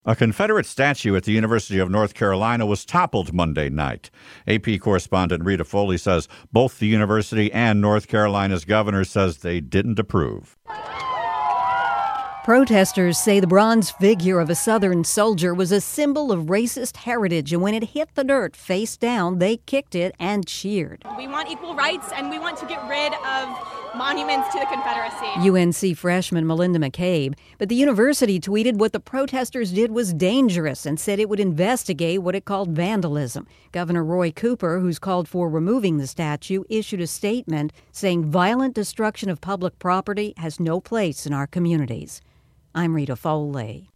A Confederate statue at the University of North Carolina was toppled Monday night. AP correspondent Rita Foley says both the university and North Carolina's governor says they didn't approve. Protesters say the bronze figure of a Southern soldier was a symbol of racist heritage, and when it hit the dirt face down, they kicked it and cheered. We want equal rights, and we want to get rid of monuments to the Confederacy. UNC freshman Melinda McCabe, but the university tweeted what the protesters did was dangerous and said it would investigate what it called vandalism. Governor Roy Cooper, who's called for removing the statue, issued a statement saying violent destruction of public property has no place in our communities. I'm Rita Foley.